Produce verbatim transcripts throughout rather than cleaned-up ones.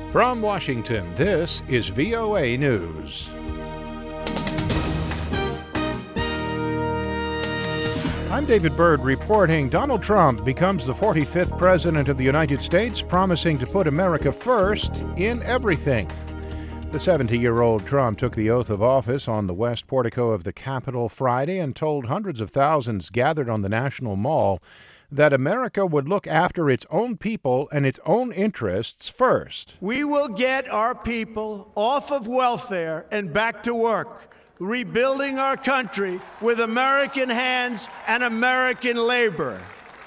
From Washington, this is V O A News. I'm David Byrd reporting Donald Trump becomes the forty-fifth President of the United States, promising to put America first in everything. The seventy-year-old Trump took the oath of office on the west portico of the Capitol Friday and told hundreds of thousands gathered on the National Mall that America would look after its own people and its own interests first. We will get our people off of welfare and back to work, rebuilding our country with American hands and American labor.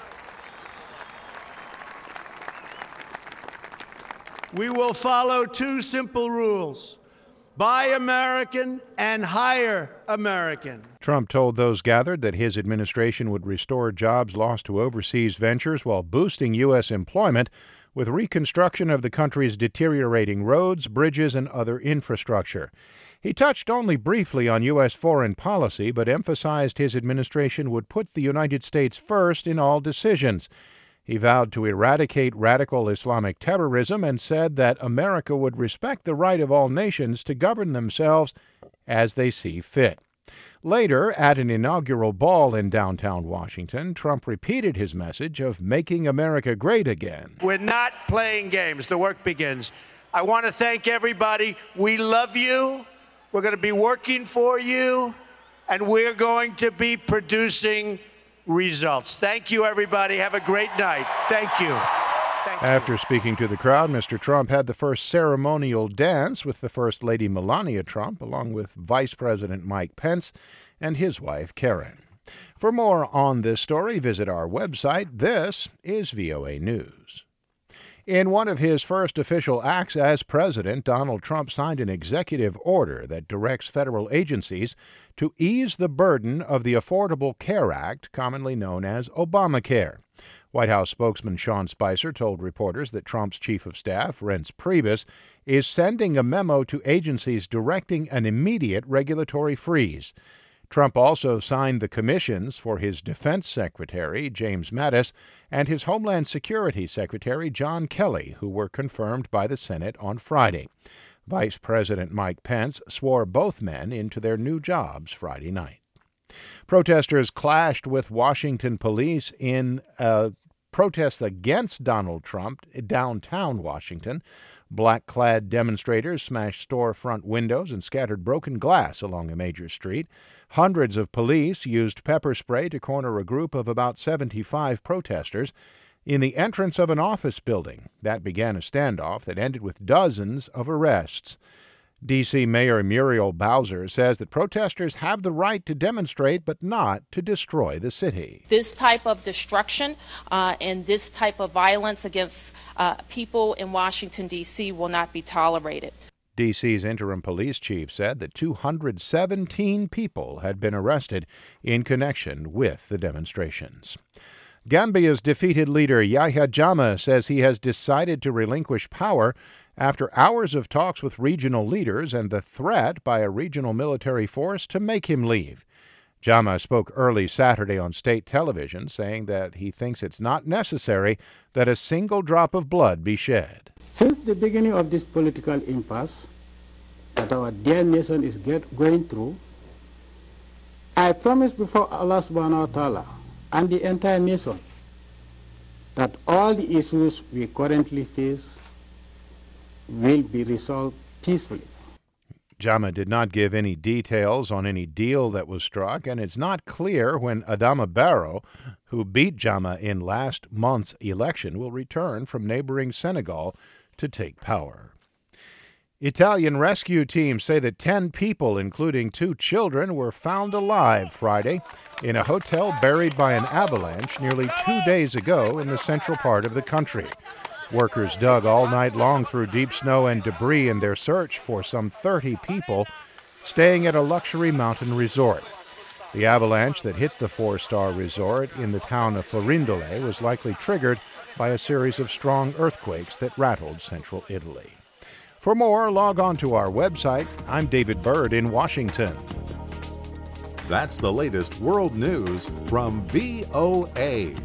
We will follow two simple rules: buy American and hire American. Trump told those gathered that his administration would restore jobs lost to overseas ventures while boosting U S employment with reconstruction of the country's deteriorating roads, bridges, and other infrastructure. He touched only briefly on U S foreign policy, but emphasized his administration would put the United States first in all decisions. He vowed to eradicate radical Islamic terrorism and said that America would respect the right of all nations to govern themselves as they see fit. Later, at an inaugural ball in downtown Washington, Trump repeated his message of making America great again. We're not playing games. The work begins. I want to thank everybody. We love you. We're going to be working for you, and we're going to be producing results. Thank you, everybody. Have a great night. Thank you. Thank you. After speaking to the crowd, Mister Trump had the first ceremonial dance with the First Lady Melania Trump, along with Vice President Mike Pence and his wife, Karen. For more on this story, visit our website. This is V O A News. In one of his first official acts as president, Donald Trump signed an executive order that directs federal agencies to ease the burden of the Affordable Care Act, commonly known as Obamacare. White House spokesman Sean Spicer told reporters that Trump's chief of staff, Reince Priebus, is sending a memo to agencies directing an immediate regulatory freeze. Trump also signed the commissions for his defense secretary, James Mattis, and his Homeland Security Secretary, John Kelly, who were confirmed by the Senate on Friday. Vice President Mike Pence swore both men into their new jobs Friday night. Protesters clashed with Washington police in a protests against Donald Trump downtown Washington. Black-clad demonstrators smashed storefront windows and scattered broken glass along a major street. Hundreds of police used pepper spray to corner a group of about seventy-five protesters in the entrance of an office building. That began a standoff that ended with dozens of arrests. D C. Mayor Muriel Bowser says that protesters have the right to demonstrate, but not to destroy the city. This type of destruction uh, and this type of violence against uh, people in Washington, D C will not be tolerated. D C's interim police chief said that two hundred seventeen people had been arrested in connection with the demonstrations. Gambia's defeated leader Yahya Jammeh says he has decided to relinquish power after hours of talks with regional leaders and the threat by a regional military force to make him leave. Jammeh spoke early Saturday on state television, saying that he thinks it's not necessary that a single drop of blood be shed. Since the beginning of this political impasse that our dear nation is get, going through, I promise before Allah subhanahu wa ta'ala and the entire nation that all the issues we currently face will be resolved peacefully. Jammeh did not give any details on any deal that was struck, and it's not clear when Adama Barrow, who beat Jammeh in last month's election, will return from neighboring Senegal to take power. Italian rescue teams say that ten people, including two children, were found alive Friday in a hotel buried by an avalanche nearly two days ago in the central part of the country. Workers dug all night long through deep snow and debris in their search for some thirty people staying at a luxury mountain resort. The avalanche that hit the four-star resort in the town of Forindole was likely triggered by a series of strong earthquakes that rattled central Italy. For more, log on to our website. I'm David Byrd in Washington. That's the latest world news from V O A.